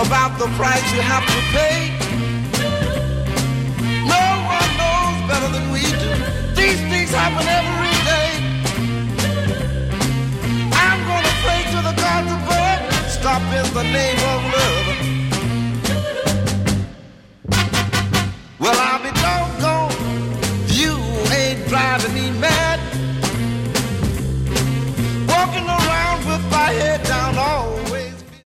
about the price you have to pay. No one knows better than we do. These things happen every day. I'm gonna pray to the gods above, stop in the name of love. Well, I'll be doggone, you ain't driving me mad.